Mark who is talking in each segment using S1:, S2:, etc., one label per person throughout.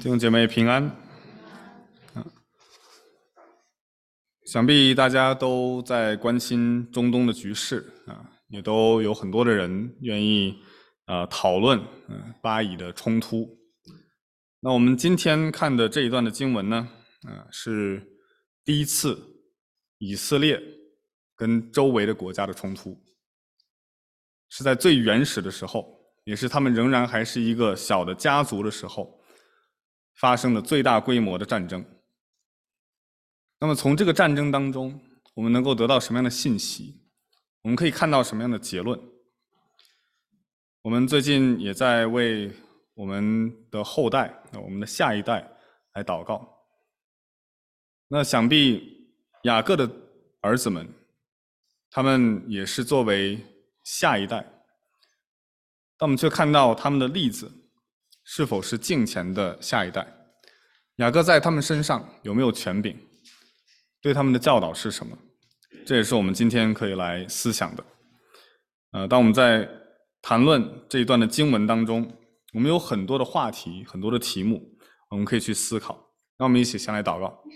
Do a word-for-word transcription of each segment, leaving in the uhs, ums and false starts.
S1: 弟兄姐妹平安。想必大家都在关心中东的局势啊，也都有很多的人愿意呃讨论嗯巴以的冲突。那我们今天看的这一段的经文呢，啊是第一次以色列跟周围的国家的冲突，是在最原始的时候，也是他们仍然还是一个小的家族的时候发生的最大规模的战争。那么从这个战争当中，我们能够得到什么样的信息？我们可以看到什么样的结论？我们最近也在为我们的后代、我们的下一代来祷告。那想必雅各的儿子们，他们也是作为下一代，但我们却看到他们的例子是否是敬虔的下一代？雅各在他们身上有没有权柄？对他们的教导是什么？这也是我们今天可以来思想的。呃，当我们在谈论这一段的经文当中，我们有很多的话题，很多的题目，我们可以去思考。让我们一起先来祷告。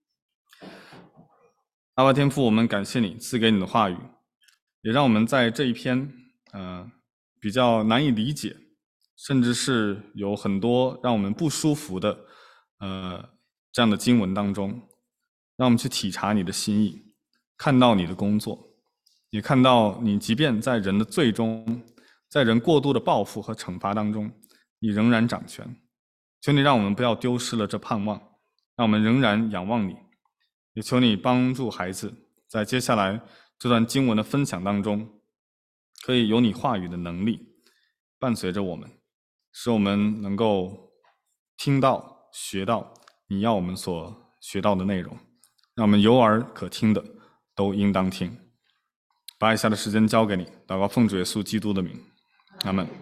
S1: 阿爸天父，我们感谢你赐给你的话语，也让我们在这一篇呃比较难以理解，甚至是有很多让我们不舒服的呃这样的经文当中，让我们去体察你的心意，看到你的工作，也看到你即便在人的罪中，在人过度的报复和惩罚当中，你仍然掌权。求你让我们不要丢失了这盼望，让我们仍然仰望你。也求你帮助孩子在接下来这段经文的分享当中，可以有你话语的能力伴随着我们，使我们能够听到学到你要我们所学到的内容，让我们有耳可听的都应当听。把以下的时间交给你，祷告奉主耶稣基督的名，阿们。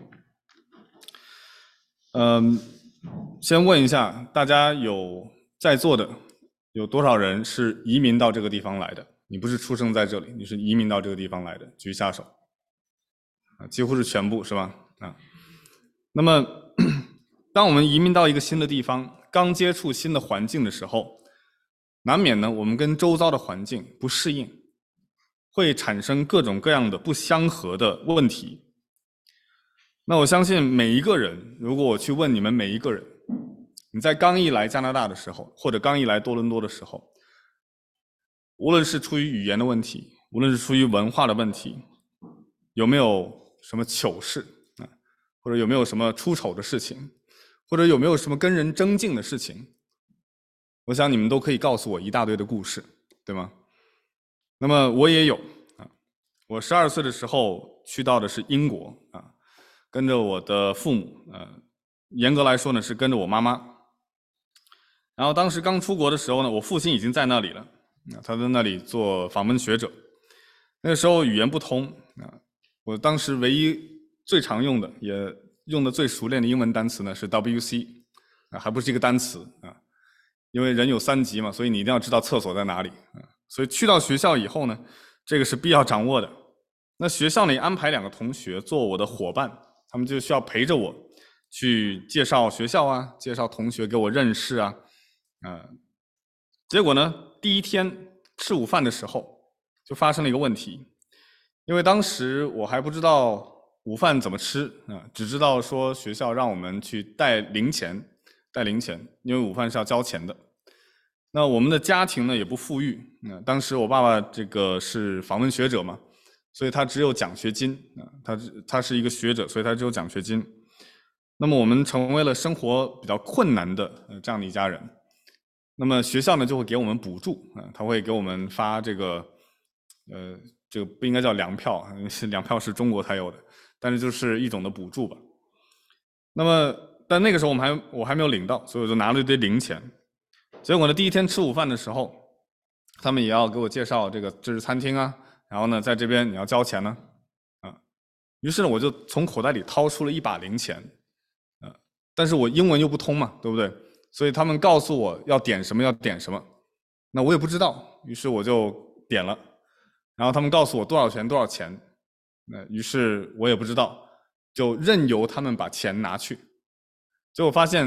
S1: 嗯，先问一下大家，有在座的有多少人是移民到这个地方来的？你不是出生在这里，你是移民到这个地方来的，举下手。啊，几乎是全部，是吧？啊，那么当我们移民到一个新的地方，刚接触新的环境的时候，难免呢，我们跟周遭的环境不适应，会产生各种各样的不相合的问题。那我相信每一个人，如果我去问你们每一个人，你在刚一来加拿大的时候，或者刚一来多伦多的时候，无论是出于语言的问题，无论是出于文化的问题，有没有什么糗事啊，或者有没有什么出丑的事情，或者有没有什么跟人争竞的事情，我想你们都可以告诉我一大堆的故事，对吗？那么我也有啊，我十二岁的时候去到的是英国啊，跟着我的父母，呃，严格来说呢是跟着我妈妈。然后当时刚出国的时候呢，我父亲已经在那里了，他在那里做访问学者。那个时候语言不通啊，我当时唯一最常用的，也用的最熟练的英文单词呢是 W C 啊，还不是一个单词啊，因为人有三急嘛，所以你一定要知道厕所在哪里啊。所以去到学校以后呢，这个是必要掌握的。那学校里安排两个同学做我的伙伴，他们就需要陪着我去介绍学校啊，介绍同学给我认识啊。呃，结果呢，第一天吃午饭的时候就发生了一个问题，因为当时我还不知道午饭怎么吃啊，只知道说学校让我们去带零钱，带零钱，因为午饭是要交钱的。那我们的家庭呢也不富裕，那当时我爸爸这个是访问学者嘛，所以他只有奖学金啊，他他是一个学者，所以他只有奖学金。那么我们成为了生活比较困难的这样的一家人。那么学校呢就会给我们补助啊，他会给我们发这个，呃，这个不应该叫粮票，粮票是中国才有的，但是就是一种的补助吧。那么，但那个时候我们还我还没有领到，所以我就拿了一堆零钱。结果呢，第一天吃午饭的时候，他们也要给我介绍这个这是餐厅啊，然后呢，在这边你要交钱呢，啊，于是呢，我就从口袋里掏出了一把零钱，啊，但是我英文又不通嘛，对不对？所以他们告诉我要点什么要点什么，那我也不知道，于是我就点了，然后他们告诉我多少钱多少钱，那于是我也不知道，就任由他们把钱拿去。结果发现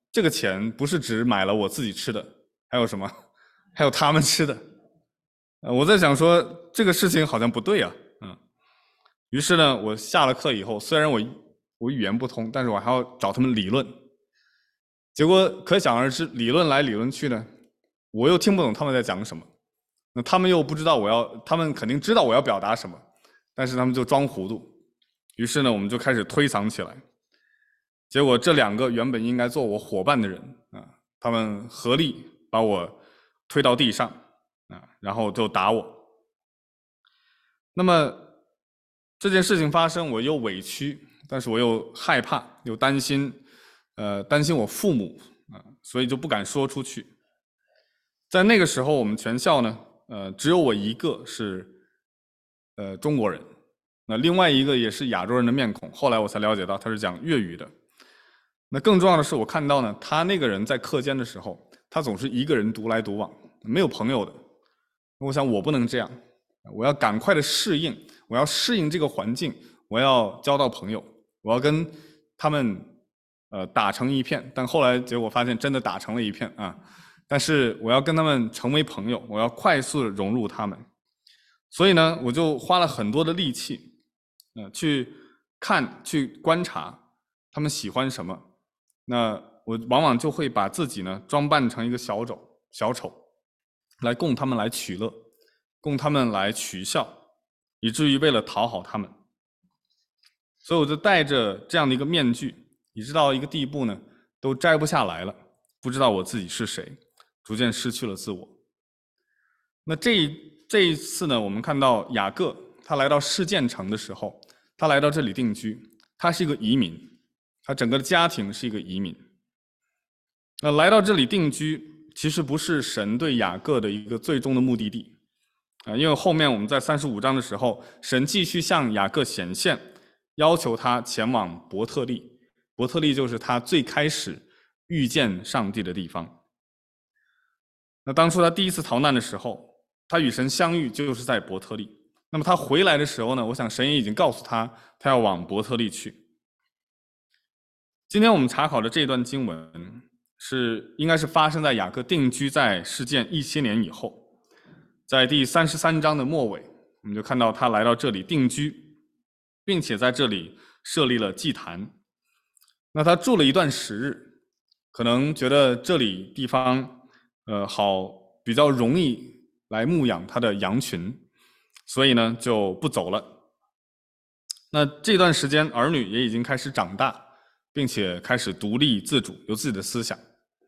S1: 这个钱不是只买了我自己吃的，还有什么？还有他们吃的。呃，我在想说这个事情好像不对啊，嗯。于是呢，我下了课以后，虽然我我语言不通，但是我还要找他们理论。结果可想而知，理论来理论去呢，我又听不懂他们在讲什么。那他们又不知道我要，他们肯定知道我要表达什么，但是他们就装糊涂。于是呢，我们就开始推搡起来。结果这两个原本应该做我伙伴的人啊，他们合力把我推到地上啊，然后就打我。那么这件事情发生，我又委屈，但是我又害怕，又担心，呃，担心我父母啊，所以就不敢说出去。在那个时候，我们全校呢，呃，只有我一个是，呃，中国人，那另外一个也是亚洲人的面孔。后来我才了解到他是讲粤语的。那更重要的是，我看到呢，他那个人在课间的时候，他总是一个人独来独往，没有朋友的。我想我不能这样，我要赶快的适应，我要适应这个环境，我要交到朋友，我要跟他们呃打成一片。但后来结果发现真的打成了一片啊！但是我要跟他们成为朋友，我要快速的融入他们。所以呢，我就花了很多的力气，呃，去看、去观察他们喜欢什么。那我往往就会把自己呢装扮成一个小丑，小丑，来供他们来取乐，供他们来取笑，以至于为了讨好他们，所以我就戴着这样的一个面具，以致到一个地步呢，都摘不下来了，不知道我自己是谁，逐渐失去了自我。那这一这一次呢，我们看到雅各他来到示剑城的时候，他来到这里定居，他是一个移民。他整个的家庭是一个移民，那来到这里定居，其实不是神对雅各的一个最终的目的地啊，因为后面我们在三十五章的时候，神继续向雅各显现，要求他前往伯特利。伯特利就是他最开始遇见上帝的地方。那当初他第一次逃难的时候，他与神相遇就是在伯特利。那么他回来的时候呢，我想神也已经告诉他，他要往伯特利去。今天我们查考的这段经文是应该是发生在雅各定居在示剑一千年以后，在第三十三章的末尾，我们就看到他来到这里定居，并且在这里设立了祭坛。那他住了一段时日，可能觉得这里地方呃好，比较容易来牧养他的羊群，所以呢就不走了。那这段时间儿女也已经开始长大，并且开始独立自主，有自己的思想。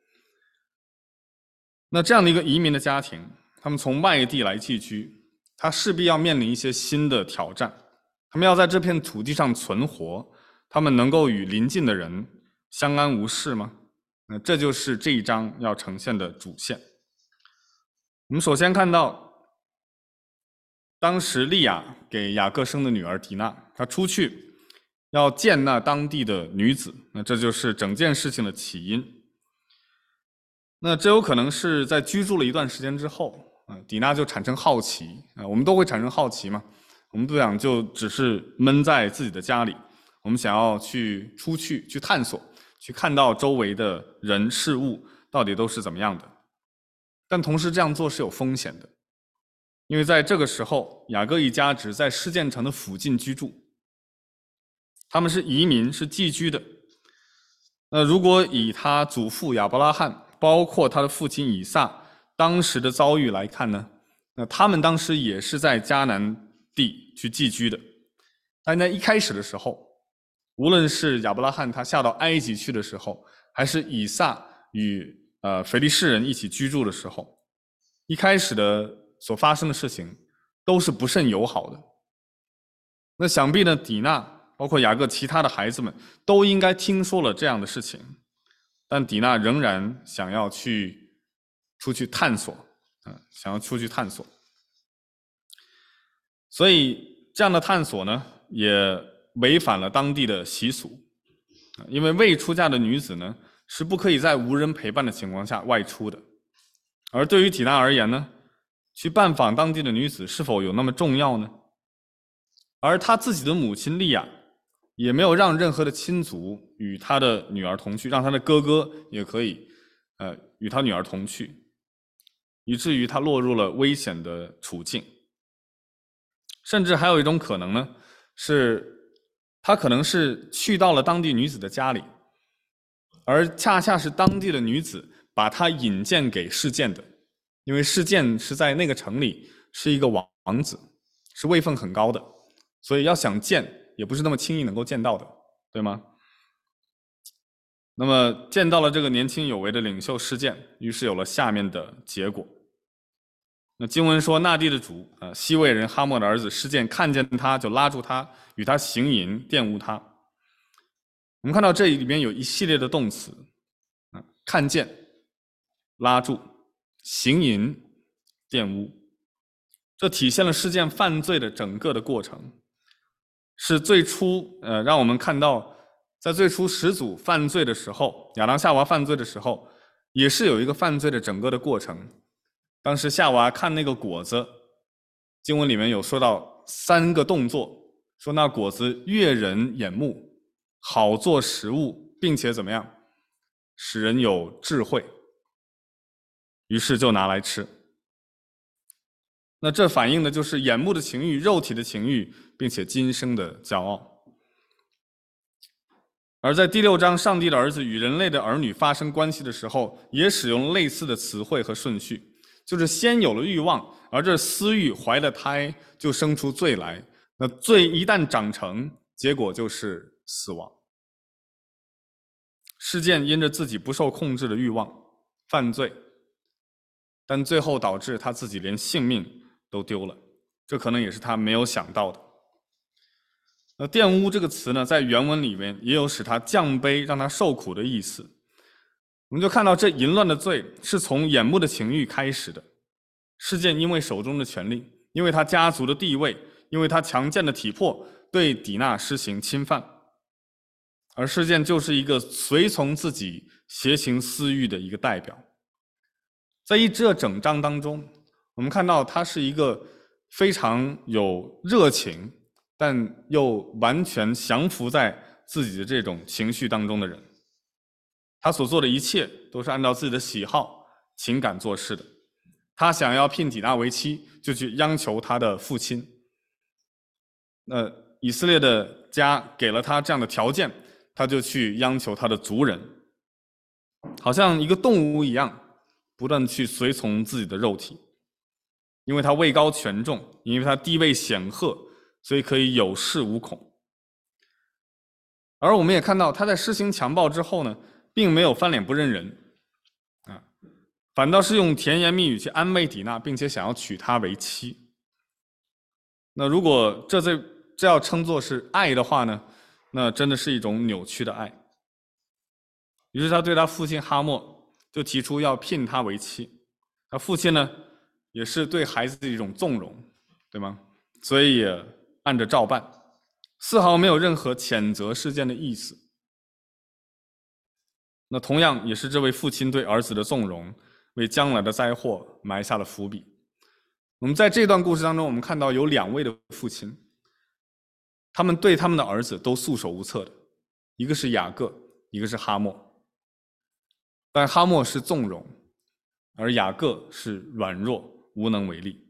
S1: 那这样的一个移民的家庭，他们从外地来寄居，他势必要面临一些新的挑战。他们要在这片土地上存活，他们能够与邻近的人相安无事吗？那这就是这一章要呈现的主线。我们首先看到，当时利亚给雅各生的女儿狄娜，她出去要见那当地的女子，那这就是整件事情的起因。那这有可能是在居住了一段时间之后，啊，狄娜就产生好奇，啊，我们都会产生好奇嘛，我们不想就只是闷在自己的家里，我们想要去出去去探索，去看到周围的人事物到底都是怎么样的。但同时这样做是有风险的，因为在这个时候，雅各一家只在示剑城的附近居住。他们是移民，是寄居的。那如果以他祖父亚伯拉罕，包括他的父亲以撒当时的遭遇来看呢，那他们当时也是在迦南地去寄居的。但在一开始的时候，无论是亚伯拉罕他下到埃及去的时候，还是以撒与呃腓利士人一起居住的时候，一开始的所发生的事情都是不甚友好的。那想必呢，底娜包括雅各其他的孩子们都应该听说了这样的事情，但底娜仍然想要去出去探索，嗯，想要出去探索。所以这样的探索呢，也违反了当地的习俗，因为未出嫁的女子呢是不可以在无人陪伴的情况下外出的。而对于底娜而言呢，去拜访当地的女子是否有那么重要呢？而她自己的母亲利亚， 也没有让任何的亲族与他的女儿同去，让他的哥哥也可以呃与他女儿同去，以至于他落入了危险的处境。甚至还有一种可能呢，是他可能是去到了当地女子的家里，而恰恰是当地的女子把他引荐给事件的，因为事件是在那个城里是一个王子，是位分很高的，所以要想见也不是那么轻易能够见到的，对吗？那么见到了这个年轻有为的领袖事件，于是有了下面的结果。那经文说，那地的主，呃，西魏人哈莫的儿子事件看见他，就拉住他，与他行淫，玷污他。我们看到这里面有一系列的动词，啊，看见、拉住、行淫、玷污，这体现了事件犯罪的整个的过程，是最初，呃，让我们看到，在最初始祖犯罪的时候，亚当夏娃犯罪的时候，也是有一个犯罪的整个的过程。当时夏娃看那个果子，经文里面有说到三个动作，说那果子悦人眼目，好做食物，并且怎么样，使人有智慧，于是就拿来吃。那这反映的就是眼目的情欲、肉体的情欲，并且今生的骄傲。而在第六章，上帝的儿子与人类的儿女发生关系的时候，也使用类似的词汇和顺序，就是先有了欲望，而这私欲怀了胎，就生出罪来。那罪一旦长成，结果就是死亡。事件因着自己不受控制的欲望犯罪，但最后导致他自己连性命都丢了，这可能也是他没有想到的。那玷污这个词呢，在原文里面也有使他降卑、让他受苦的意思。我们就看到这淫乱的罪是从眼目的情欲开始的。事件因为手中的权力，因为他家族的地位，因为他强健的体魄，对底娜施行侵犯。而事件就是一个随从自己邪情私欲的一个代表。在一这整章当中，我们看到他是一个非常有热情，但又完全降服在自己的这种情绪当中的人。他所做的一切都是按照自己的喜好、情感做事的。他想要聘底娜为妻，就去央求他的父亲。那以色列的家给了他这样的条件，他就去央求他的族人，好像一个动物一样，不断去随从自己的肉体。因为他位高权重，因为他地位显赫，所以可以有恃无恐。而我们也看到他在施行强暴之后呢，并没有翻脸不认人，啊，反倒是用甜言蜜语去安慰底娜，并且想要娶她为妻。那如果这这这要称作是爱的话呢，那真的是一种扭曲的爱。于是他对他父亲哈莫就提出要聘她为妻。他父亲呢，也是对孩子的一种纵容，对吗？所以也按着照办，丝毫没有任何谴责事件的意思。那同样也是这位父亲对儿子的纵容，为将来的灾祸埋下了伏笔。我们在这段故事当中，我们看到有两位的父亲，他们对他们的儿子都束手无策的，一个是雅各，一个是哈莫。但哈莫是纵容，而雅各是软弱，无能为力。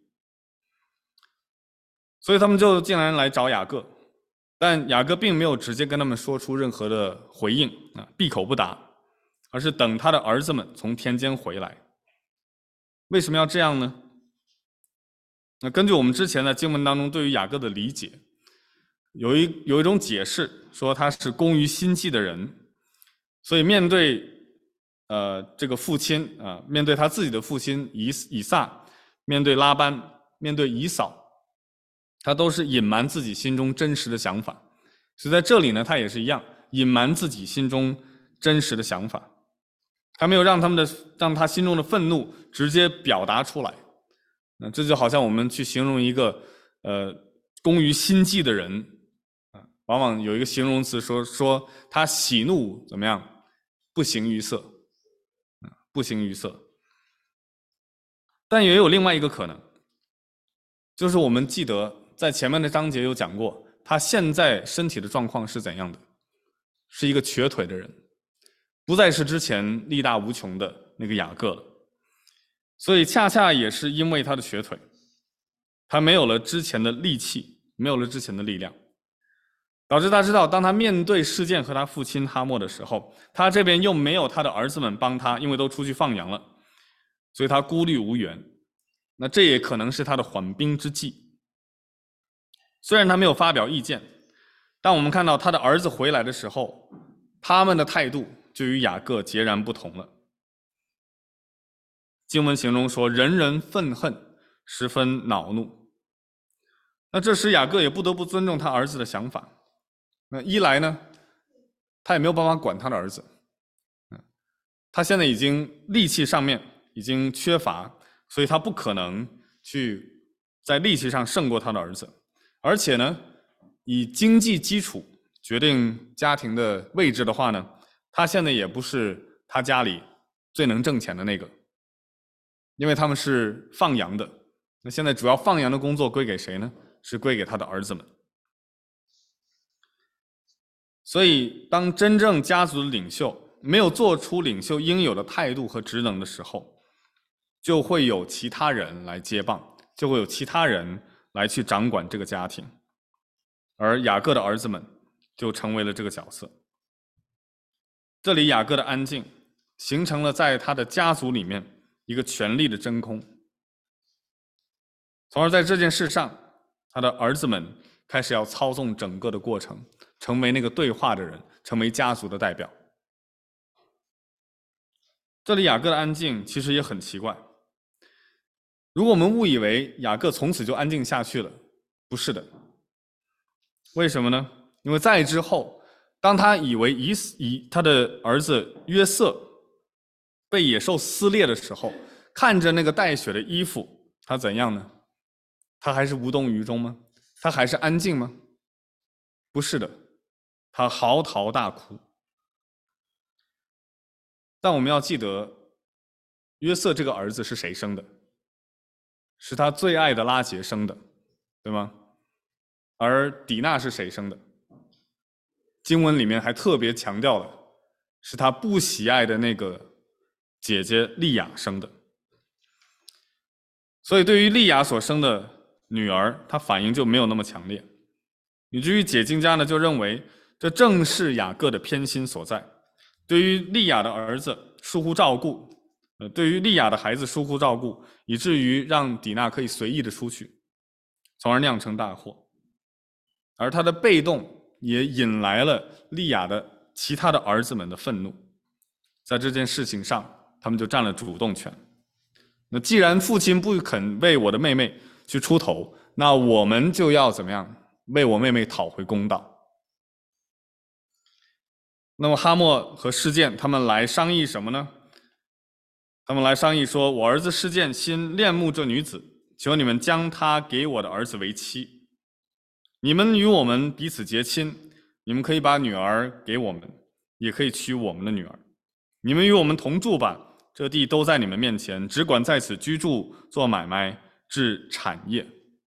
S1: 所以他们就竟然来找雅各，但雅各并没有直接跟他们说出任何的回应，啊，闭口不答，而是等他的儿子们从田间回来。为什么要这样呢？那根据我们之前的经文当中对于雅各的理解，有一有一种解释说他是工于心计的人，所以面对呃这个父亲啊、呃，面对他自己的父亲以以撒，面对拉班，面对以扫，他都是隐瞒自己心中真实的想法。所以在这里呢，他也是一样，隐瞒自己心中真实的想法。他没有让他们的让他心中的愤怒直接表达出来。那这就好像我们去形容一个呃工于心计的人啊，往往有一个形容词说说他喜怒怎么样，不形于色，啊，不形于色。但也有另外一个可能，就是我们记得在前面的章节有讲过， 他现在身体的状况是怎样的？是一个瘸腿的人，不再是之前力大无穷的那个雅各了。所以恰恰也是因为他的瘸腿，他没有了之前的力气，没有了之前的力量，导致他知道，当他面对事件和他父亲哈莫的时候，他这边又没有他的儿子们帮他，因为都出去放羊了，所以他孤立无援。那这也可能是他的缓兵之计。虽然他没有发表意见，但我们看到他的儿子回来的时候，他们的态度就与雅各截然不同了。经文形容说，人人愤恨，十分恼怒。那这时雅各也不得不尊重他儿子的想法。那一来呢，他也没有办法管他的儿子，他现在已经力气上面已经缺乏，所以他不可能去在力气上胜过他的儿子。而且呢，以经济基础决定家庭的位置的话呢，他现在也不是他家里最能挣钱的那个，因为他们是放羊的。那现在主要放羊的工作归给谁呢？是归给他的儿子们。所以当真正家族的领袖没有做出领袖应有的态度和职能的时候，就会有其他人来接棒，就会有其他人来去掌管这个家庭，而雅各的儿子们就成为了这个角色。这里雅各的安静形成了在他的家族里面一个权力的真空，从而在这件事上，他的儿子们开始要操纵整个的过程，成为那个对话的人，成为家族的代表。这里雅各的安静其实也很奇怪。如果我们误以为雅各从此就安静下去了，不是的。为什么呢？因为在之后，当他以为以以他的儿子约瑟被野兽撕裂的时候，看着那个带血的衣服，他怎样呢？他还是无动于衷吗？他还是安静吗？不是的，他嚎啕大哭。但我们要记得，约瑟这个儿子是谁生的？是他最爱的拉结生的，对吗？而底娜是谁生的？经文里面还特别强调了，是他不喜爱的那个姐姐利亚生的。所以对于利亚所生的女儿，她反应就没有那么强烈。以至于解经家呢就认为，这正是雅各的偏心所在。对于利亚的儿子疏忽照顾，呃，对于利亚的孩子疏忽照顾，以至于让底娜可以随意的出去，从而酿成大祸。而他的被动也引来了利亚的其他的儿子们的愤怒，在这件事情上，他们就占了主动权。那既然父亲不肯为我的妹妹去出头，那我们就要怎么样？为我妹妹讨回公道。那么哈莫和示剑他们来商议什么呢？他们来商议说，我儿子示剑心恋慕这女子，求你们将她给我的儿子为妻。你们与我们彼此结亲，你们可以把女儿给我们，也可以娶我们的女儿。你们与我们同住吧，这地都在你们面前，只管在此居住，做买卖，置产业。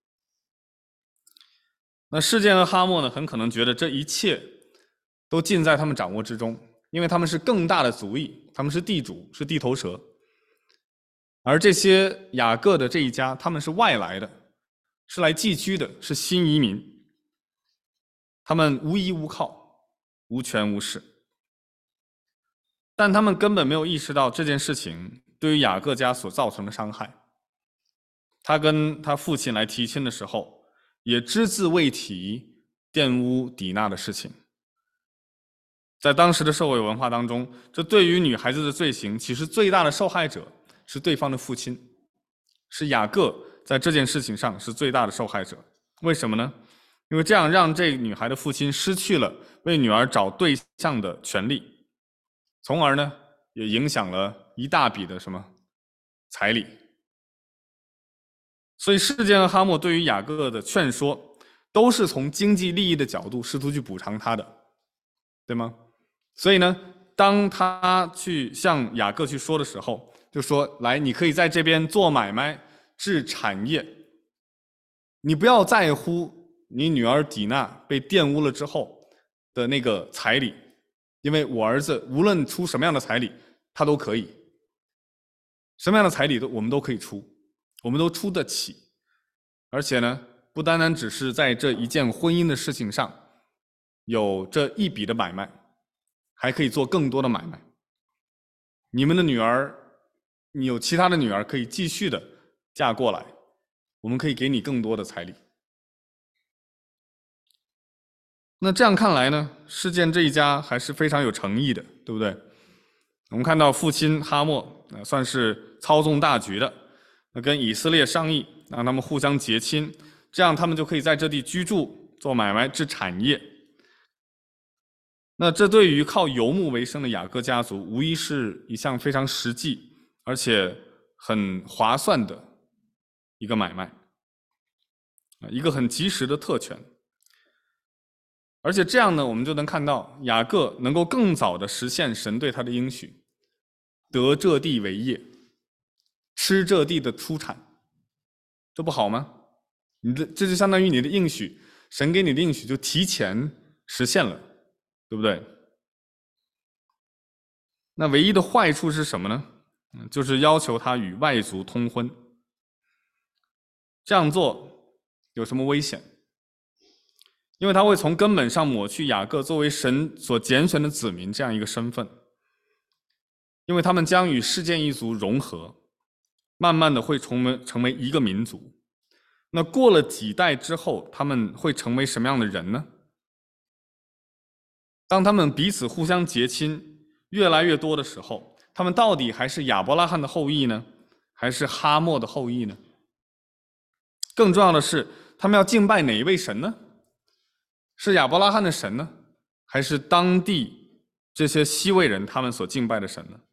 S1: 那示剑和哈莫呢，很可能觉得这一切都尽在他们掌握之中，因为他们是更大的族裔，他们是地主，是地头蛇。而这些雅各的这一家，他们是外来的，是来寄居的，是新移民，他们无依无靠，无权无势。但他们根本没有意识到这件事情对于雅各家所造成的伤害。他跟他父亲来提亲的时候，也只字未提玷污底娜的事情。在当时的社会文化当中，这对于女孩子的罪行，其实最大的受害者是对方的父亲，是雅各在这件事情上是最大的受害者。为什么呢？因为这样让这女孩的父亲失去了为女儿找对象的权利，从而呢也影响了一大笔的什么彩礼。所以示剑和哈莫对于雅各的劝说，都是从经济利益的角度试图去补偿他的，对吗？所以呢，当他去向雅各去说的时候，就说来，你可以在这边做买卖，置产业，你不要在乎你女儿底娜被玷污了之后的那个彩礼，因为我儿子无论出什么样的彩礼，他都可以，什么样的彩礼都我们都可以出，我们都出得起，而且呢，不单单只是在这一件婚姻的事情上有这一笔的买卖，还可以做更多的买卖。你们的女儿，你有其他的女儿可以继续的嫁过来，我们可以给你更多的彩礼。那这样看来呢，事件这一家还是非常有诚意的，对不对？我们看到父亲哈默呃算是操纵大局的，那跟以色列商议，让他们互相结亲，这样他们就可以在这地居住、做买卖、置产业。那这对于靠游牧为生的雅各家族，无疑是一项非常实际而且很划算的一个买卖，一个很及时的特权。而且这样呢，我们就能看到雅各能够更早的实现神对他的应许，得这地为业，吃这地的出产，这不好吗？你的这就相当于你的应许，神给你的应许就提前实现了，对不对？那唯一的坏处是什么呢？就是要求他与外族通婚。这样做有什么危险？因为他会从根本上抹去雅各作为神所拣选的子民这样一个身份，因为他们将与世件一族融合，慢慢的会成为成为一个民族。那过了几代之后，他们会成为什么样的人呢？当他们彼此互相结亲越来越多的时候，他们到底还是亚伯拉罕的后裔呢，还是哈默的后裔呢？更重要的是，他们要敬拜哪一位神呢？是亚伯拉罕的神呢，还是当地这些西魏人他们所敬拜的神呢？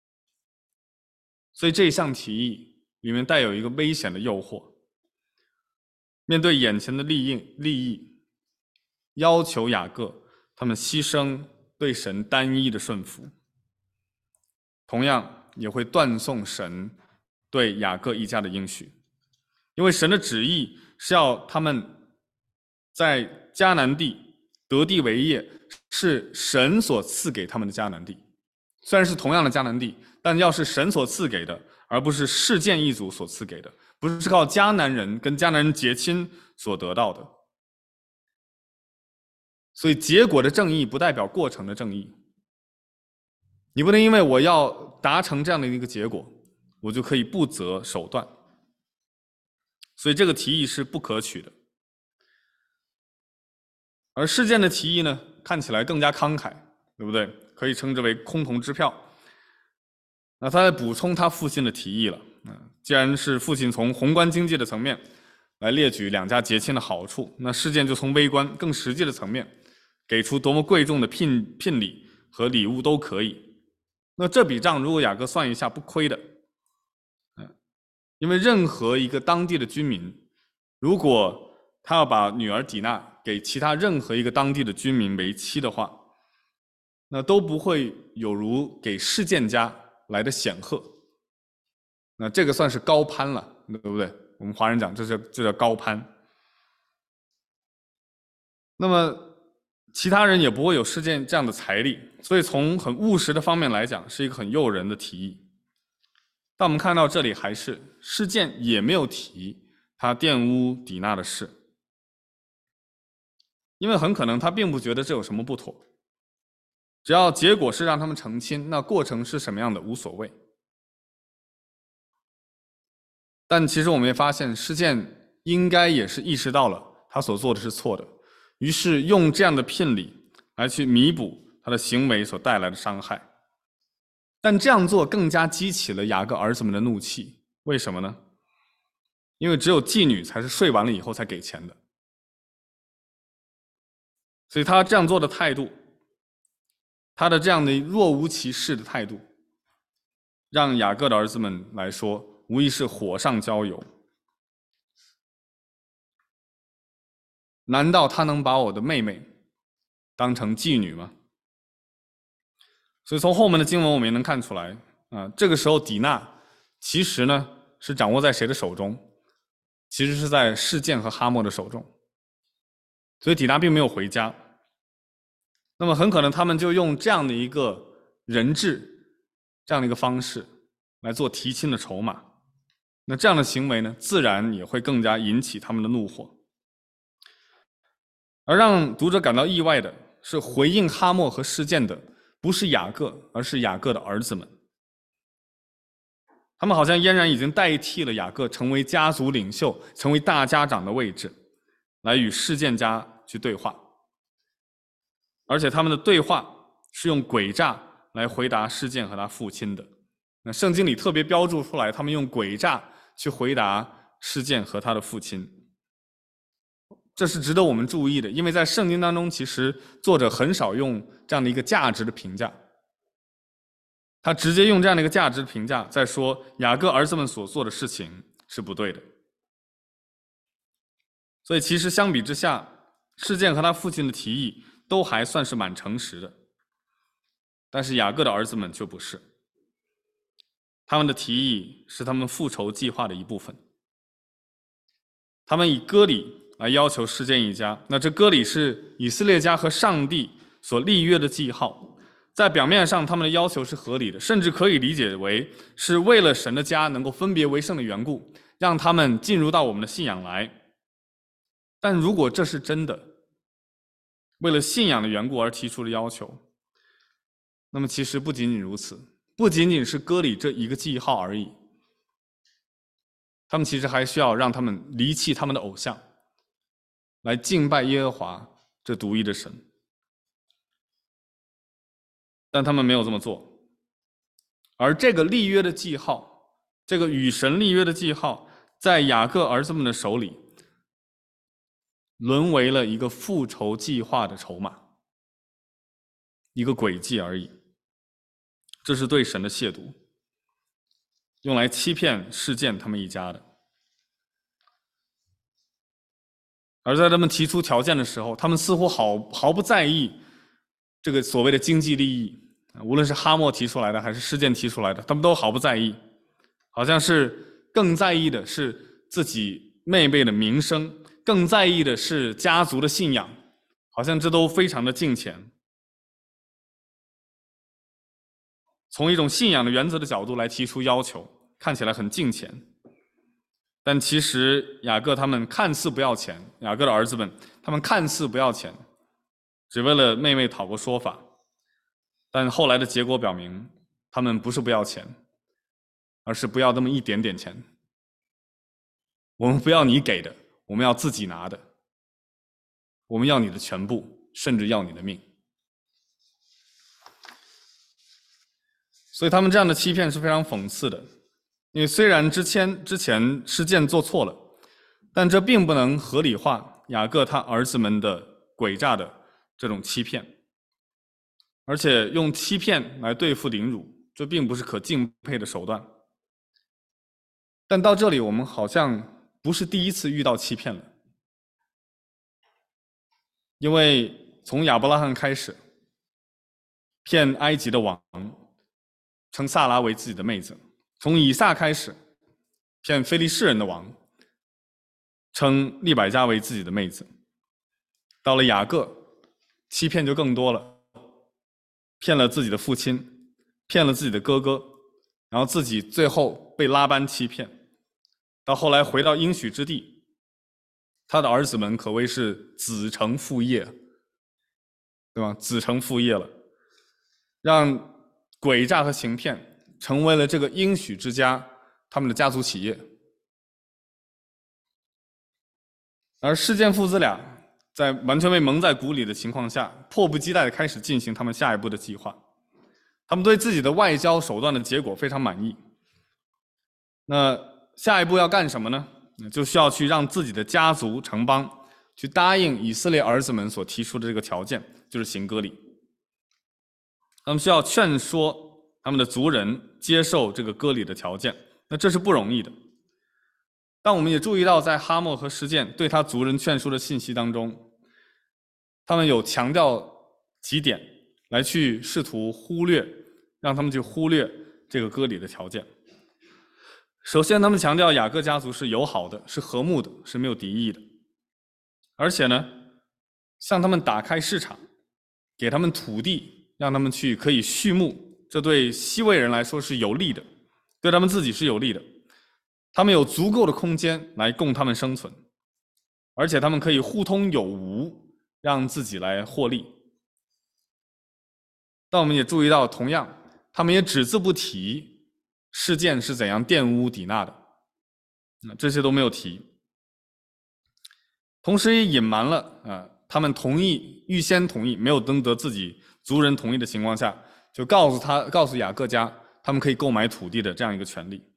S1: 所以这一项提议里面带有一个危险的诱惑，面对眼前的利益，利益要求雅各他们牺牲对神单一的顺服，同样也会断送神对雅各一家的应许，因为神的旨意是要他们在迦南地得地为业，是神所赐给他们的迦南地。虽然是同样的迦南地，但要是神所赐给的，而不是世件一族所赐给的，不是靠迦南人跟迦南人结亲所得到的。所以结果的正义不代表过程的正义。你不能因为我要达成这样的一个结果，我就可以不择手段。所以这个提议是不可取的。而事件的提议呢，看起来更加慷慨，对不对？可以称之为空头支票。那他在补充他父亲的提议了。既然是父亲从宏观经济的层面来列举两家结亲的好处，那事件就从微观更实际的层面给出多么贵重的聘聘礼和礼物都可以。那这笔账如果雅各算一下，不亏的。因为任何一个当地的居民，如果他要把女儿底娜给其他任何一个当地的居民为妻的话，那都不会有如给事件家来的显赫。那这个算是高攀了，对不对？我们华人讲这叫这叫高攀。那么其他人也不会有事件这样的财力，所以从很务实的方面来讲，是一个很诱人的提议。但我们看到这里还是事件也没有提他玷污底娜的事，因为很可能他并不觉得这有什么不妥，只要结果是让他们成亲，那过程是什么样的无所谓。但其实我们也发现，事件应该也是意识到了他所做的是错的，于是用这样的聘礼来去弥补他的行为所带来的伤害。但这样做更加激起了雅各儿子们的怒气，为什么呢？因为只有妓女才是睡完了以后才给钱的，所以他这样做的态度，他的这样的若无其事的态度，让雅各的儿子们来说，无疑是火上浇油。难道他能把我的妹妹当成妓女吗？所以从后面的经文我们也能看出来，啊，这个时候底娜其实呢是掌握在谁的手中？其实是在事件和哈默的手中。 所以底拿并没有回家。那么很可能他们就用这样的一个人质，这样的一个方式来做提亲的筹码。那这样的行为呢，自然也会更加引起他们的怒火。而让读者感到意外的是，回应哈默和事件的不是雅各，而是雅各的儿子们。他们好像俨然已经代替了雅各，成为家族领袖，成为大家长的位置，来与事件家去对话。而且他们的对话是用诡诈来回答事件和他父亲的。那圣经里特别标注出来，他们用诡诈去回答事件和他的父亲。这是值得我们注意的，因为在圣经当中，其实作者很少用这样的一个价值的评价，他直接用这样的一个价值的评价在说雅各儿子们所做的事情是不对的。所以其实相比之下，事件和他父亲的提议都还算是蛮诚实的，但是雅各的儿子们就不是，他们的提议是他们复仇计划的一部分。他们以割礼来要求事件一家，那这割礼是以色列家和上帝所立约的记号，在表面上他们的要求是合理的，甚至可以理解为是为了神的家能够分别为圣的缘故，让他们进入到我们的信仰来。但如果这是真的，为了信仰的缘故而提出的要求，那么其实不仅仅如此，不仅仅是割礼这一个记号而已，他们其实还需要让他们离弃他们的偶像，来敬拜耶和华这独一的神。但他们没有这么做，而这个立约的记号，这个与神立约的记号，在雅各儿子们的手里沦为了一个复仇计划的筹码，一个诡计而已。这是对神的亵渎，用来欺骗事件他们一家的。而在他们提出条件的时候，他们似乎毫毫不在意这个所谓的经济利益，无论是哈默提出来的还是事件提出来的，他们都毫不在意，好像是更在意的是自己妹妹的名声，更在意的是家族的信仰，好像这都非常的敬虔。从一种信仰的原则的角度来提出要求，看起来很敬虔，但其实雅各他们看似不要钱，雅各的儿子们他们看似不要钱，只为了妹妹讨个说法，但后来的结果表明，他们不是不要钱，而是不要那么一点点钱。我们不要你给的，我们要自己拿的，我们要你的全部，甚至要你的命。所以他们这样的欺骗是非常讽刺的，因为虽然之前之前事件做错了，但这并不能合理化雅各他儿子们的诡诈的这种欺骗，而且用欺骗来对付凌辱，这并不是可敬佩的手段。但到这里，我们好像不是第一次遇到欺骗了，因为从亚伯拉罕开始，骗埃及的王称萨拉为自己的妹子；从以撒开始，骗非利士人的王称利百加为自己的妹子；到了雅各，欺骗就更多了，骗了自己的父亲，骗了自己的哥哥，然后自己最后被拉班欺骗，到后来回到应许之地，他的儿子们可谓是子承父业，对吧？子承父业了，让诡诈和行骗成为了这个应许之家他们的家族企业。而事件父子俩在完全被蒙在鼓里的情况下，迫不及待地开始进行他们下一步的计划。他们对自己的外交手段的结果非常满意。那下一步要干什么呢？就需要去让自己的家族城邦去答应以色列儿子们所提出的这个条件，就是行割礼。他们需要劝说他们的族人接受这个割礼的条件，那这是不容易的。但我们也注意到，在哈默和事件对他族人劝说的信息当中，他们有强调几点来去试图忽略，让他们去忽略这个割礼的条件。首先，他们强调雅各家族是友好的，是和睦的，是没有敌意的。而且呢， 向他们打开市场，给他们土地，让他们去可以畜牧，这对西魏人来说是有利的，对他们自己是有利的。他们有足够的空间来供他们生存，而且他们可以互通有无，让自己来获利。但我们也注意到，同样，他们也只字不提事件是怎样玷污底纳的，这些都没有提。同时也隐瞒了啊，他们同意预先同意，没有征得自己族人同意的情况下，就告诉他告诉雅各家，他们可以购买土地的这样一个权利。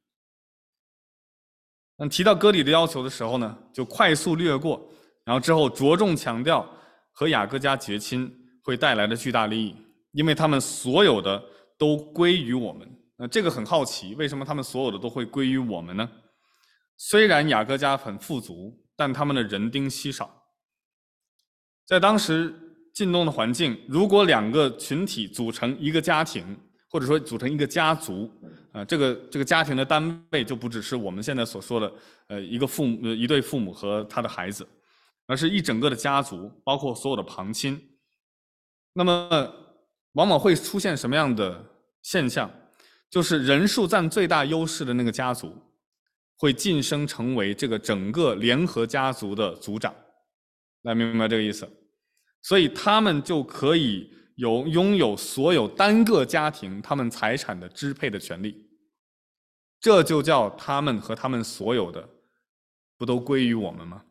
S1: 那提到割礼的要求的时候呢，就快速略过，然后之后着重强调和雅各家结亲会带来的巨大利益，因为他们所有的都归于我们。那这个很好奇，为什么他们所有的都会归于我们呢？虽然雅各家很富足，但他们的人丁稀少。在当时晋东的环境，如果两个群体组成一个家庭，或者说组成一个家族，呃，这个这个家庭的单位就不只是我们现在所说的，呃，一个父母、一对父母和他的孩子，而是一整个的家族，包括所有的旁亲。那么，往往会出现什么样的现象？就是人数占最大优势的那个家族，会晋升成为这个整个联合家族的族长。来，明白这个意思？所以他们就可以有拥有所有单个家庭他们财产的支配的权利，这就叫他们和他们所有的不都归于我们吗？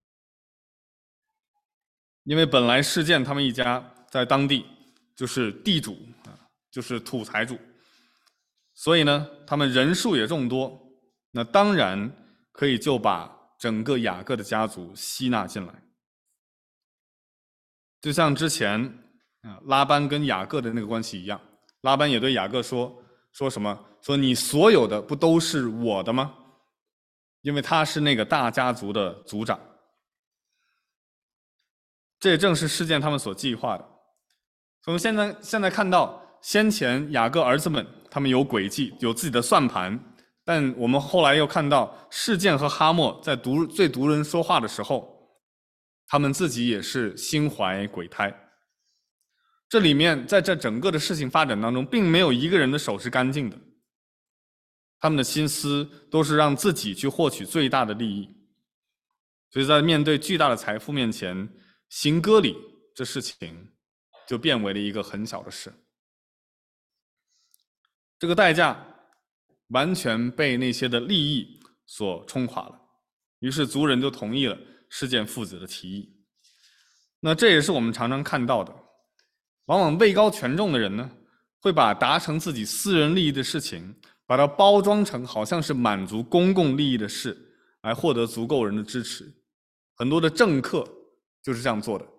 S1: 因为本来事件他们一家在当地就是地主，就是土财主，所以呢，他们人数也众多，那当然可以就把整个雅各的家族吸纳进来。就像之前拉班跟雅各的那个关系一样，拉班也对雅各说说什么？说你所有的不都是我的吗？因为他是那个大家族的族长。这也正是事件他们所计划的。我们现在现在看到，先前雅各儿子们他们有诡计，有自己的算盘，但我们后来又看到事件和哈默在读对读人说话的时候，他们自己也是心怀鬼胎。这里面在这整个的事情发展当中，并没有一个人的手是干净的，他们的心思都是让自己去获取最大的利益。所以在面对巨大的财富面前，行割礼这事情就变为了一个很小的事。这个代价完全被那些的利益所冲垮了，于是族人就同意了事件父子的提议。那这也是我们常常看到的，往往位高权重的人呢，会把达成自己私人利益的事情，把它包装成好像是满足公共利益的事，来获得足够人的支持。很多的政客就是这样做的。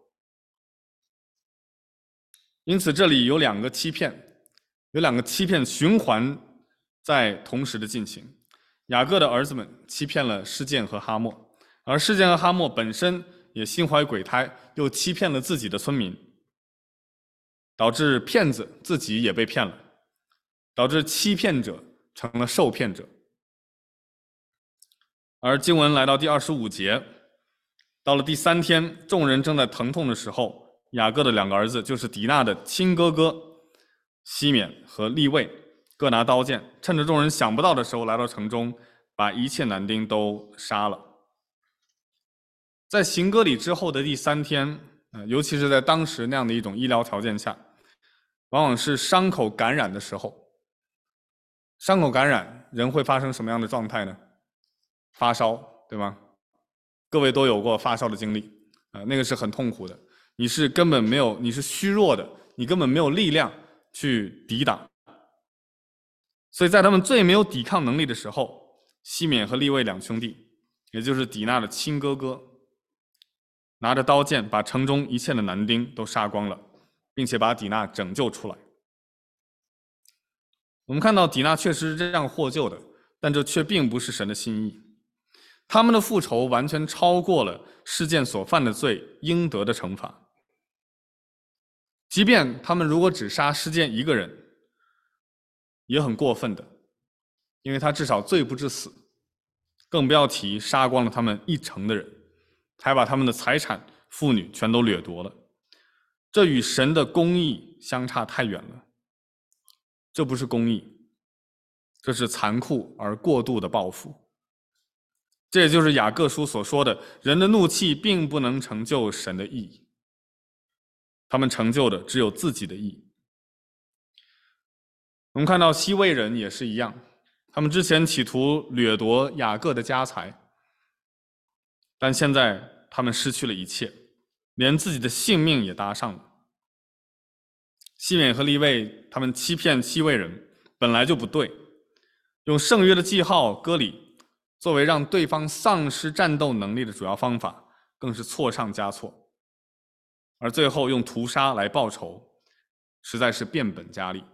S1: 因此这里有两个欺骗，有两个欺骗循环在同时的进行。雅各的儿子们欺骗了示剑和哈默，而示剑和哈默本身也心怀鬼胎，又欺骗了自己的村民，导致骗子自己也被骗了，导致欺骗者成了受骗者。而经文来到第二十五节，到了第三天，众人正在疼痛的时候，雅各的两个儿子，就是底纳的亲哥哥西缅和利未，各拿刀剑，趁着众人想不到的时候，来到城中，把一切男丁都杀了。在行割礼之后的第三天，尤其是在当时那样的一种医疗条件下，往往是伤口感染的时候。伤口感染，人会发生什么样的状态呢？发烧，对吗？各位都有过发烧的经历，呃，那个是很痛苦的。你是根本没有，你是虚弱的，你根本没有力量去抵挡。所以在他们最没有抵抗能力的时候，西缅和利未两兄弟，也就是底纳的亲哥哥，拿着刀剑把城中一切的男丁都杀光了，并且把底纳拯救出来。我们看到底纳确实是这样获救的，但这却并不是神的心意。他们的复仇完全超过了事件所犯的罪应得的惩罚。即便他们如果只杀事件一个人，也很过分的，因为他至少罪不至死，更不要提杀光了他们一城的人，还把他们的财产妇女全都掠夺了。这与神的公义相差太远了。这不是公义，这是残酷而过度的报复。这也就是雅各书所说的，人的怒气并不能成就神的义，他们成就的只有自己的义。我们看到西魏人也是一样，他们之前企图掠夺雅各的家财，但现在他们失去了一切，连自己的性命也搭上了。西缅和利未他们欺骗西魏人本来就不对，用圣约的记号割礼作为让对方丧失战斗能力的主要方法，更是错上加错。而最后用屠杀来报仇，实在是变本加厉。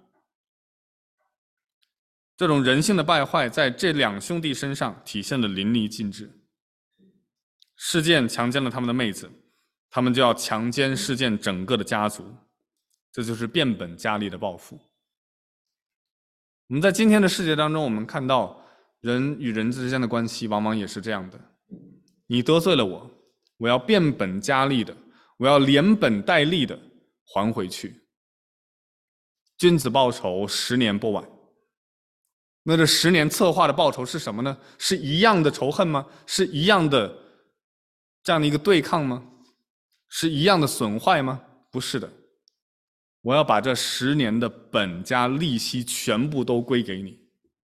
S1: 这种人性的败坏在这两兄弟身上体现得淋漓尽致。事件强奸了他们的妹子，他们就要强奸事件整个的家族，这就是变本加厉的报复。我们在今天的世界当中，我们看到人与人之间的关系往往也是这样的，你得罪了我，我要变本加厉的，我要连本带利的还回去。君子报仇，十年不晚。那这十年策划的报仇是什么呢？是一样的仇恨吗？是一样的这样的一个对抗吗？是一样的损坏吗？不是的，我要把这十年的本加利息全部都归给你。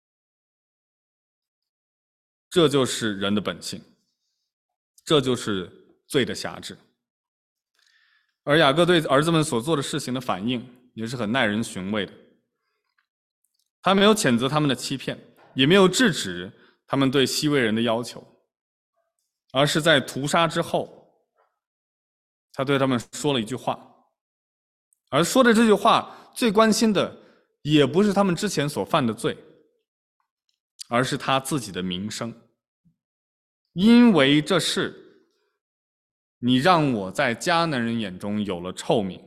S1: 这就是人的本性，这就是罪的辖制。而雅各对儿子们所做的事情的反应也是很耐人寻味的。他没有谴责他们的欺骗，也没有制止他们对西魏人的要求，而是在屠杀之后，他对他们说了一句话。而说的这句话最关心的也不是他们之前所犯的罪，而是他自己的名声。因为这事，你让我在迦南人眼中有了臭名。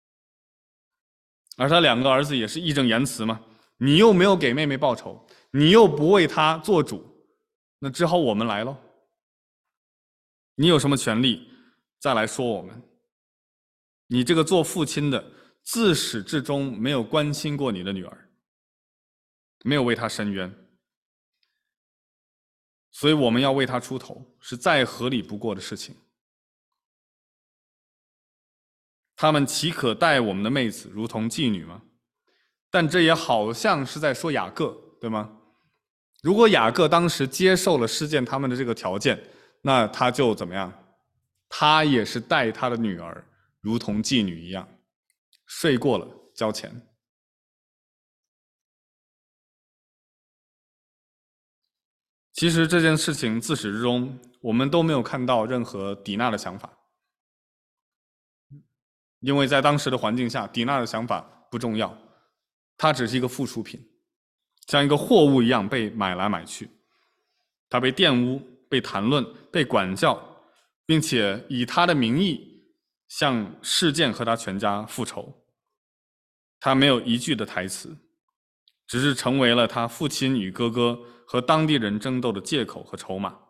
S1: 而他两个儿子也是义正言辞嘛，你又没有给妹妹报仇，你又不为她做主，那只好我们来咯。你有什么权利再来说我们？你这个做父亲的自始至终没有关心过你的女儿，没有为她伸冤，所以我们要为她出头，是再合理不过的事情。他们岂可待我们的妹子如同妓女吗？但这也好像是在说雅各，对吗？如果雅各当时接受了事件他们的这个条件，那他就怎么样？他也是待他的女儿如同妓女一样，睡过了交钱。其实这件事情自始至终，我们都没有看到任何抵纳的想法，因为在当时的环境下，抵纳的想法不重要。它只是一个附属品，像一个货物一样被买来买去。它被玷污、被谈论、被管教，并且以他的名义向事件和他全家复仇。他没有一句的台词，只是成为了他父亲与哥哥和当地人争斗的借口和筹码。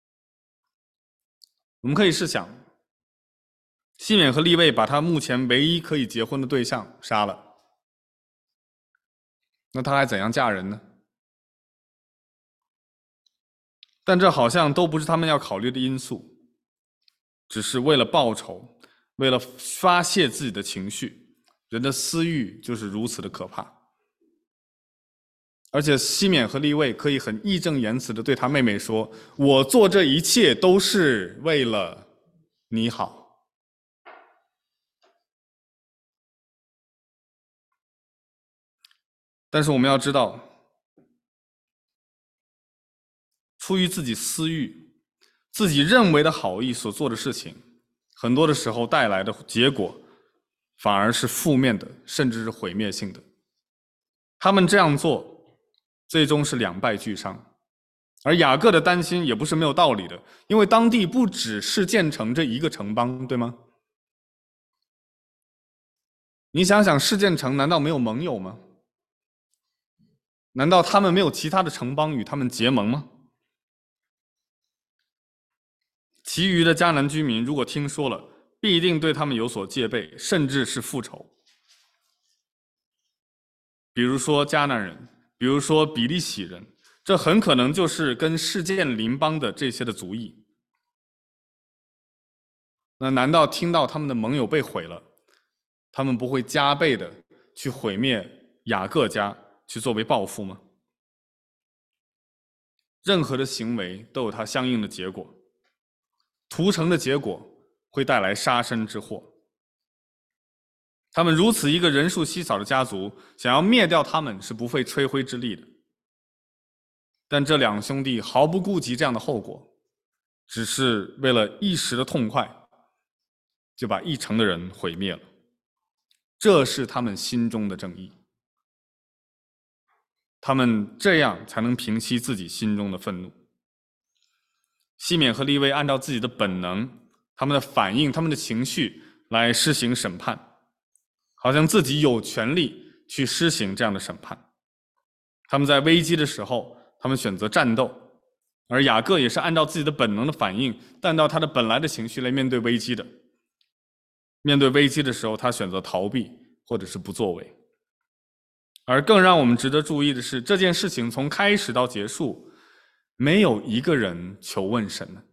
S1: 我们可以试想，西缅和利未把他目前唯一可以结婚的对象杀了，那她还怎样嫁人呢？但这好像都不是他们要考虑的因素，只是为了报仇，为了发泄自己的情绪。人的私欲就是如此的可怕。而且西缅和利未可以很义正言辞地对他妹妹说，我做这一切都是为了你好。但是我们要知道，出于自己私欲、自己认为的好意所做的事情，很多的时候带来的结果反而是负面的，甚至是毁灭性的。他们这样做最终是两败俱伤。而雅各的担心也不是没有道理的，因为当地不只是建城这一个城邦，对吗？你想想，示剑城难道没有盟友吗？难道他们没有其他的城邦与他们结盟吗？其余的迦南居民如果听说了， 必定对他们有所戒备，甚至是复仇。比如说迦南人，比如说比利洗人，这很可能就是跟事件邻邦的这些的族裔。那难道听到他们的盟友被毁了，他们不会加倍的去毁灭雅各家，去作为报复吗？任何的行为都有它相应的结果，屠城的结果会带来杀身之祸。他们如此一个人数稀少的家族，想要灭掉他们是不费吹灰之力的。但这两兄弟毫不顾及这样的后果，只是为了一时的痛快，就把一城的人毁灭了。这是他们心中的正义。他们这样才能平息自己心中的愤怒。西缅和利未按照自己的本能，他们的反应，他们的情绪来施行审判，好像自己有权利去施行这样的审判。他们在危机的时候，他们选择战斗，而雅各也是按照自己的本能的反应，按照他的本来的情绪来面对危机的。面对危机的时候，他选择逃避或者是不作为。而更让我们值得注意的是，这件事情从开始到结束，没有一个人求问神呢。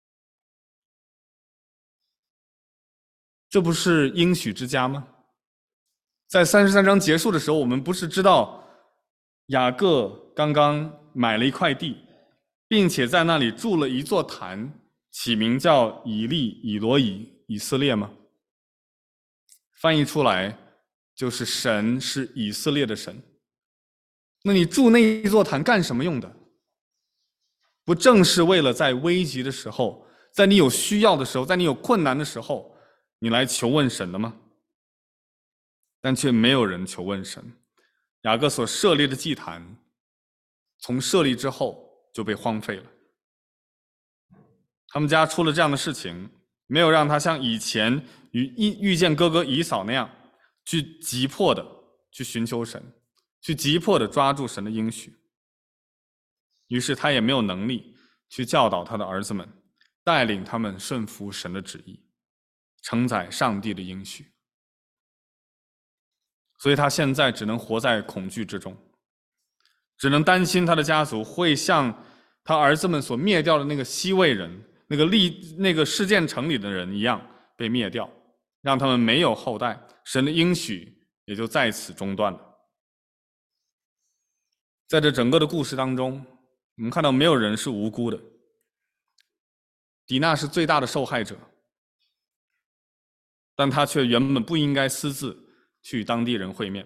S1: 这不是应许之家吗？在三十三章结束的时候，我们不是知道雅各刚刚买了一块地，并且在那里筑了一座坛，起名叫以利以罗以以色列吗？翻译出来就是神是以色列的神。那你筑那一座坛干什么用的？不正是为了在危急的时候，在你有需要的时候，在你有困难的时候，你来求问神的吗？但却没有人求问神。雅各所设立的祭坛，从设立之后就被荒废了。他们家出了这样的事情，没有让他像以前与遇见哥哥以扫那样，去急迫的去寻求神，去急迫的抓住神的应许。于是他也没有能力去教导他的儿子们，带领他们顺服神的旨意，承载上帝的应许。所以他现在只能活在恐惧之中，只能担心他的家族会像他儿子们所灭掉的那个西魏人，那个立那个事件城里的人一样被灭掉，让他们没有后代，神的应许也就在此中断了。在这整个的故事当中，我们看到没有人是无辜的。底娜是最大的受害者，但他却原本不应该私自去与当地人会面。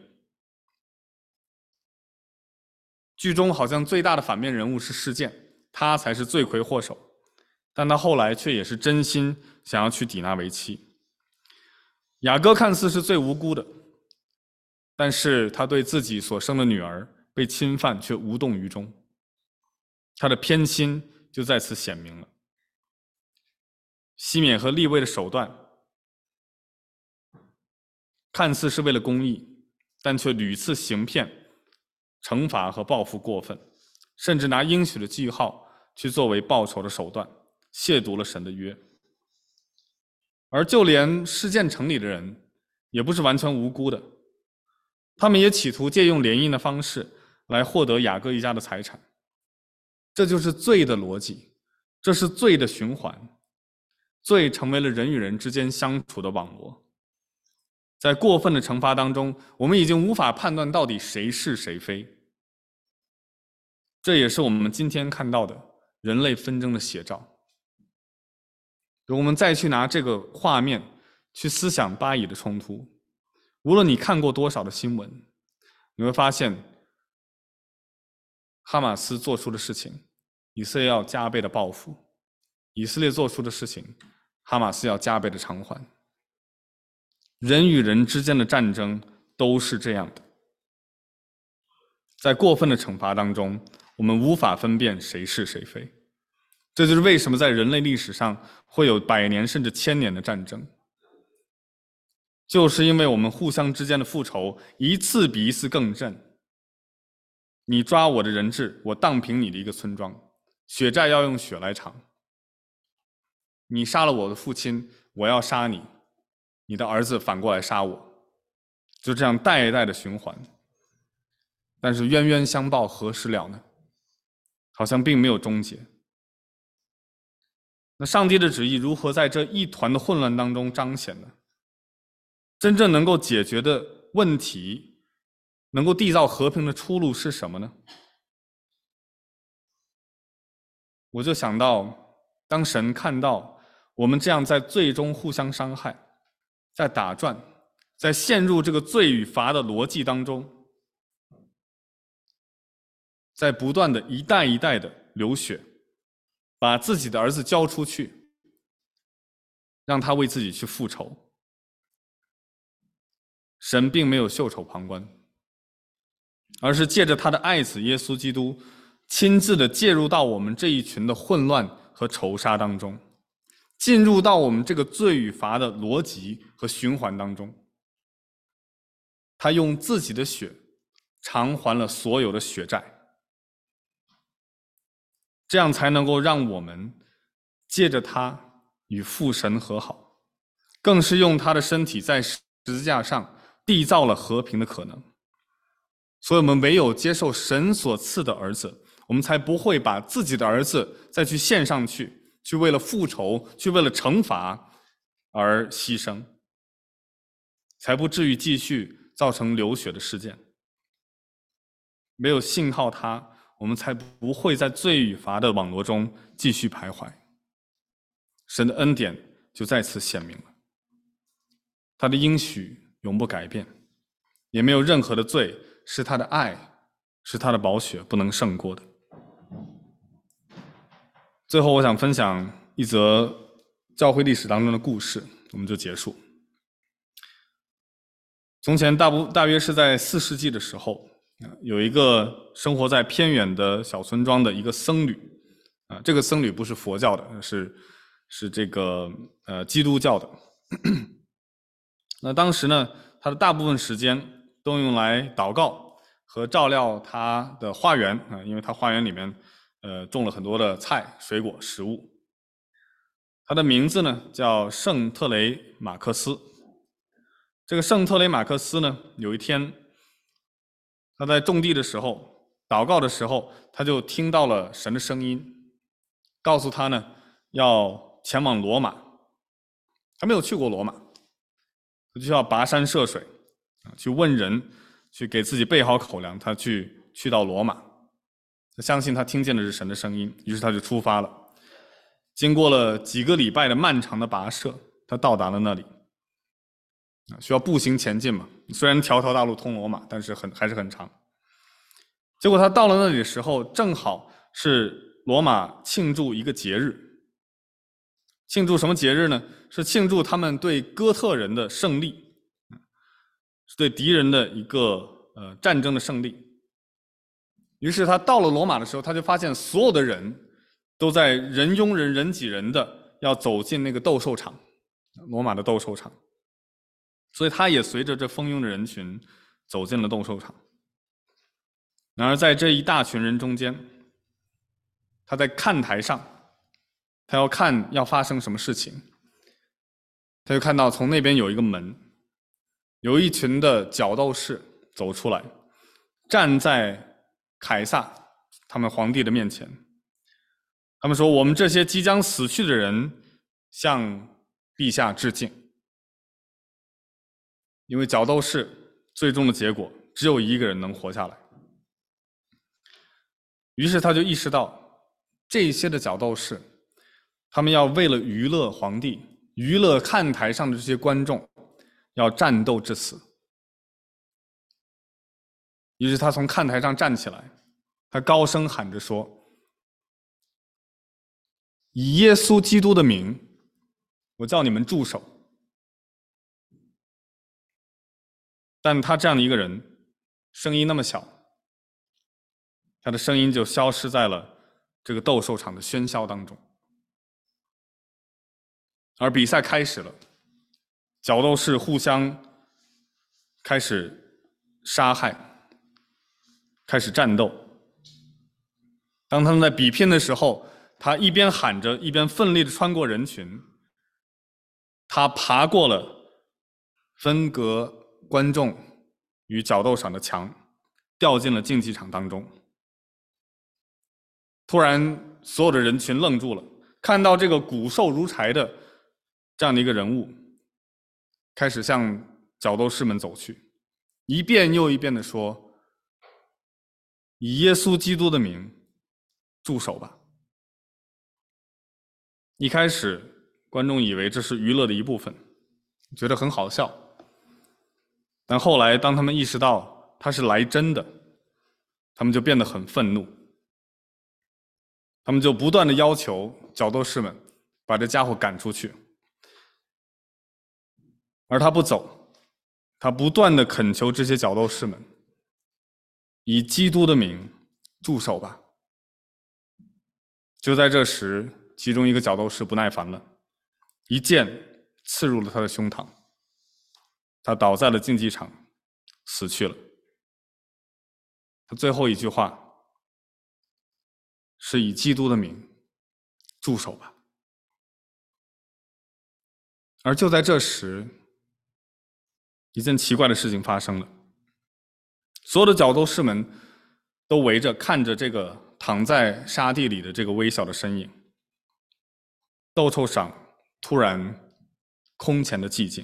S1: 剧中好像最大的反面人物是事件，他才是罪魁祸首，但他后来却也是真心想要娶底娜为妻。雅各看似是最无辜的，但是他对自己所生的女儿被侵犯却无动于衷，他的偏心就在此显明了。西缅和利未的手段看似是为了公义，但却屡次行骗、惩罚和报复过分，甚至拿应许的记号去作为报仇的手段，亵渎了神的约。而就连事件城里的人也不是完全无辜的，他们也企图借用联姻的方式来获得雅各一家的财产。这就是罪的逻辑，这是罪的循环。罪成为了人与人之间相处的网络。在过分的惩罚当中，我们已经无法判断到底谁是谁非。这也是我们今天看到的人类纷争的写照。我们再去拿这个画面去思想巴以的冲突，无论你看过多少的新闻，你会发现哈马斯做出的事情，以色列要加倍的报复；以色列做出的事情，哈马斯要加倍的偿还。人与人之间的战争都是这样的，在过分的惩罚当中，我们无法分辨谁是谁非。这就是为什么在人类历史上会有百年甚至千年的战争，就是因为我们互相之间的复仇一次比一次更甚。你抓我的人质，我荡平你的一个村庄，血债要用血来偿。你杀了我的父亲， 我要杀你，你的儿子反过来杀我，就这样代代的循环。但是冤冤相报何时了呢？好像并没有终结。那上帝的旨意如何在这一团的混乱当中彰显呢？真正能够解决的问题，能够缔造和平的出路是什么呢？我就想到，当神看到我们这样在罪中互相伤害，在打转，在陷入这个罪与罚的逻辑当中，在不断的一代一代的流血，把自己的儿子交出去，让他为自己去复仇。神并没有袖手旁观，而是借着他的爱子耶稣基督，亲自的介入到我们这一群的混乱和仇杀当中，进入到我们这个罪与罚的逻辑和循环当中。他用自己的血偿还了所有的血债，这样才能够让我们借着他与父神和好，更是用他的身体在十字架上缔造了和平的可能。所以我们唯有接受神所赐的儿子，我们才不会把自己的儿子再去献上去，去为了复仇，去为了惩罚而牺牲，才不至于继续造成流血的事件。没有信靠他，我们才不会在罪与罚的网罗中继续徘徊。神的恩典就在此显明了，他的应许永不改变，也没有任何的罪是他的爱，是他的宝血不能胜过的。最后我想分享一则教会历史当中的故事，我们就结束。从前大不大约是在四世纪的时候，有一个生活在偏远的小村庄的一个僧侣，啊，这个僧侣不是佛教的，是是这个呃基督教的。那当时呢，他的大部分时间都用来祷告和照料他的花园啊，因为他花园里面呃种了很多的菜、水果、食物。他的名字呢叫圣特雷马克斯。这个圣特雷马克斯呢，有一天他在种地的时候，祷告的时候，他就听到了神的声音，告诉他呢要前往罗马。他没有去过罗马，他就要跋山涉水去问人，去给自己备好口粮，他去去到罗马。他相信他听见的是神的声音，于是他就出发了。经过了几个礼拜的漫长的跋涉，他到达了那里。需要步行前进嘛，虽然条条大路通罗马，但是很还是很长。结果他到了那里的时候，正好是罗马庆祝一个节日。庆祝什么节日呢？是庆祝他们对哥特人的胜利，是对敌人的一个呃战争的胜利。于是他到了罗马的时候，他就发现所有的人都在人拥人人挤人的要走进那个斗兽场，罗马的斗兽场。所以他也随着这蜂拥的人群走进了斗兽场。然而在这一大群人中间，他在看台上，他要看要发生什么事情。他就看到从那边有一个门，有一群的角斗士走出来，站在凯撒他们皇帝的面前。他们说，我们这些即将死去的人向陛下致敬。因为角斗士最终的结果只有一个人能活下来。于是他就意识到，这些的角斗士，他们要为了娱乐皇帝，娱乐看台上的这些观众，要战斗至死。于是他从看台上站起来，他高声喊着说，以耶稣基督的名，我叫你们住手。但他这样的一个人，声音那么小，他的声音就消失在了这个斗兽场的喧嚣当中。而比赛开始了，角斗士互相开始杀害，开始战斗。当他们在比拼的时候，他一边喊着，一边奋力地穿过人群。 他爬过了分隔观众与角斗场的墙，掉进了竞技场当中。突然，所有的人群愣住了，看到这个骨瘦如柴的这样的一个人物，开始向角斗士们走去，一遍又一遍地说：“以耶稣基督的名，住手吧。”一开始，观众以为这是娱乐的一部分，觉得很好笑。但后来，当他们意识到他是来真的，他们就变得很愤怒。他们就不断的要求角斗士们把这家伙赶出去，而他不走，他不断的恳求这些角斗士们，以基督的名住手吧。就在这时，其中一个角斗士不耐烦了，一剑刺入了他的胸膛，他倒在了竞技场，死去了。他最后一句话是以基督的名住手吧。而就在这时，一件奇怪的事情发生了，所有的角斗士们都围着看着这个躺在沙地里的这个微小的身影。斗兽场突然空前的寂静，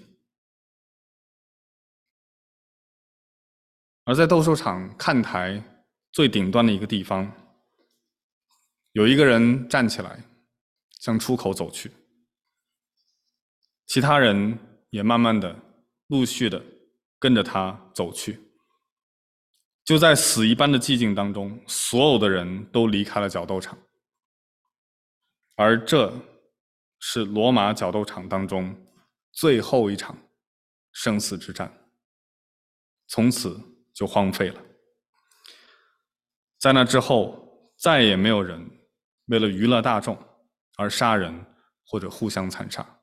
S1: 而在斗兽场看台最顶端的一个地方，有一个人站起来向出口走去，其他人也慢慢的陆续的跟着他走去。就在死一般的寂静当中，所有的人都离开了角斗场，而这是罗马角斗场当中最后一场生死之战，从此就荒废了。在那之后，再也没有人为了娱乐大众而杀人或者互相残杀。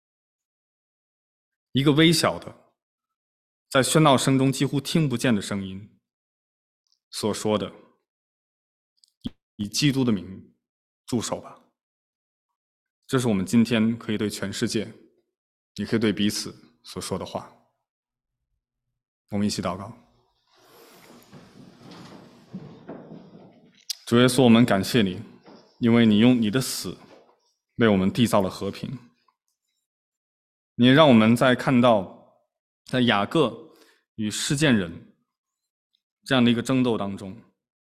S1: 一个微小的，在喧闹声中几乎听不见的声音所说的：“以基督的名住手吧。”这是我们今天可以对全世界，也可以对彼此所说的话。我们一起祷告。主耶稣，我们感谢你，因为你用你的死为我们缔造了和平。你也让我们在看到在雅各与示剑人这样的一个争斗当中，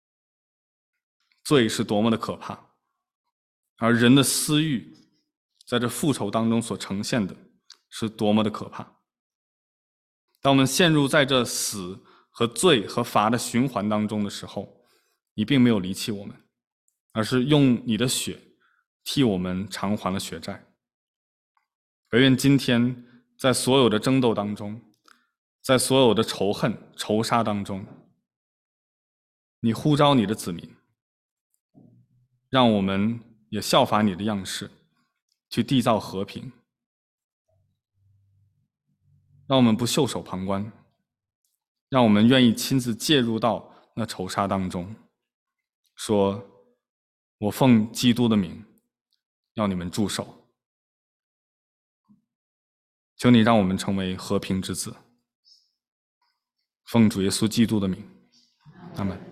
S1: 罪是多么的可怕，而人的私欲在这复仇当中所呈现的是多么的可怕。当我们陷入在这死和罪和罚的循环当中的时候，你并没有离弃我们，而是用你的血替我们偿还了血债。唯愿今天在所有的争斗当中，在所有的仇恨仇杀当中，你呼召你的子民，让我们也效法你的样式，去缔造和平。让我们不袖手旁观，让我们愿意亲自介入到那仇杀当中，说：“我奉基督的名，要你们住手。”求你让我们成为和平之子。奉主耶稣基督的名，阿们。